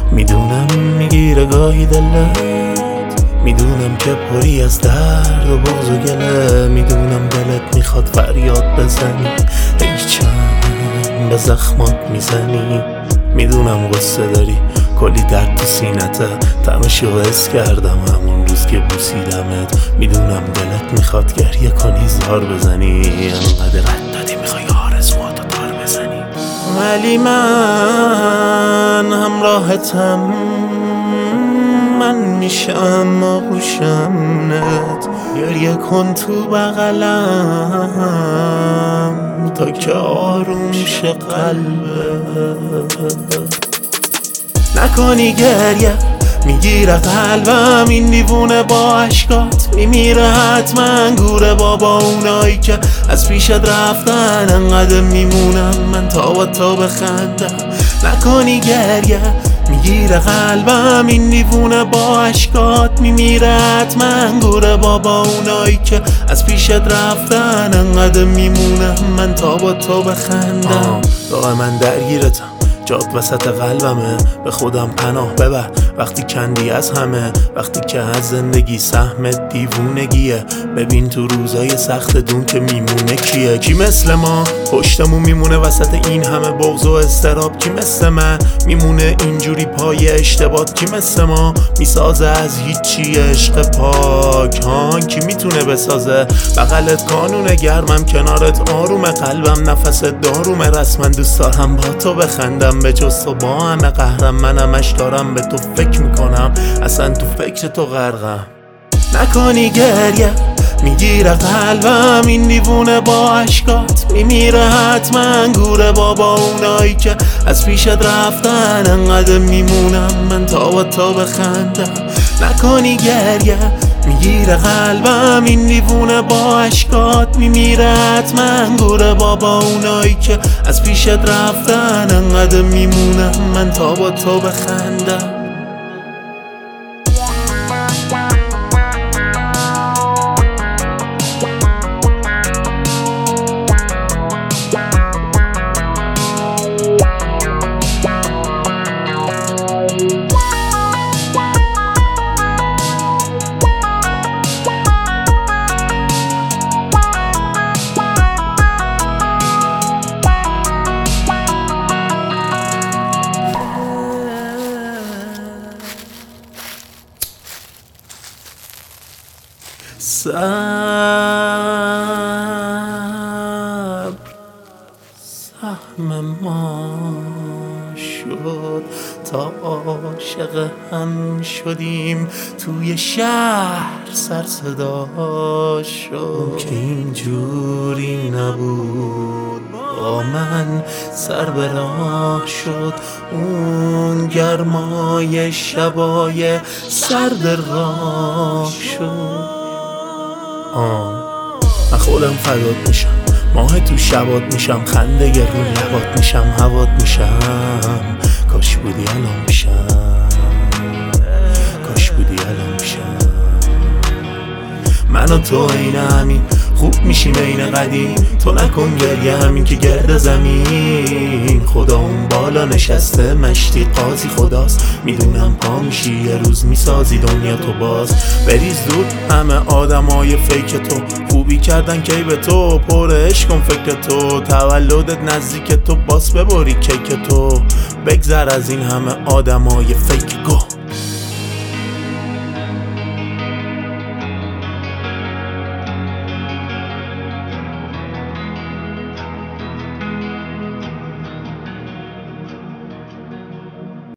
میدونم میگیره گاهی دلت، میدونم که پری از درد و بغض و گله، میدونم دلت میخواد فریاد بزنی، ای چند به زخمات میزنی، میدونم غصه داری کلی درد تو سینته، طعمشو حس کردم همون روز که بوسیدمت، میدونم دلت میخواد گریه کنی زار بزنی، انقدر رد دادی میخوای آرزوهاتو تار بزنی، ولی من همراهتم، من میشم آغوشمت، گریه کن تو بغلم تا که آروم شه قلبت. نکنی گریه میگیره قلبم، این دیوونه با عشقات میمیره حتما، گوره بابا اونایی که از پیشت رفتن، انقدر میمونم من تا با تو بخندم. نکنی گریه میگیره قلبم، این دیوونه با عشقات میمیره حتما، گوره بابا اونایی که از پیشت رفتن، انقدر میمونم من تا با تو بخندم. داغ من درگیرتم، جات وسط قلبمه، به خودم پناه ببر وقتی کندی از همه، وقتی که از زندگی سهمت دیوونگیه، ببین تو روزای سخت دون که میمونه کیه، کی مثل ما پشتمون میمونه وسط این همه بغض و استراب، کی مثل من میمونه اینجوری پای اشتباه، کی مثل ما میسازه از هیچی عشق پاک، کی میتونه بسازه بغلت کانون گرمم، کنارت آروم قلبم نفست دارومه، رسما دوست دارم با تو بخندم، به جز تو با همه قهرم، من همش دارم به تو فکر میکنم، اصلا تو فکر تو غرقم. نکنی گریه میگیره قلبم، این دیوونه با عشقات میمیره حتما، گوره بابا اونایی که از پیشت رفتن، انقدر میمونم من تا با تو بخندم. نکنی گریه میگیره قلبم، این دیوونه با عشقات میمیره حتما، گوره بابا اونایی که از پیشت رفتن، انقدر میمونم من تا با تو بخندم. صبر سهم ما شد تا عاشق هم شدیم، توی شهر سر صدا شد که اینجوری نبود، با من سر به راه شد اون گرمای شبای سرد راه شد. من خودم فدات میشم، ماه تو شبات میشم، خنده رو لبات میشم، هوات میشم، کاش بودی الان میشم، کاش بودی الان میشم. من و تو عین همین خوب میشیم عین قدیم، تو نکن گریه همین که گرد زمین، خدا اون بالا نشسته مشتی قاضی خداست، میدونم پا میشی یه روز میسازی دنیا تو باز، بریز دور همه آدمای فیک تو، خوبی کردن کی به تو، پر عشق کن فکر تو، تولدت نزدیک تو باس ببری کیک تو، بگذر از این همه آدمای فیک گو.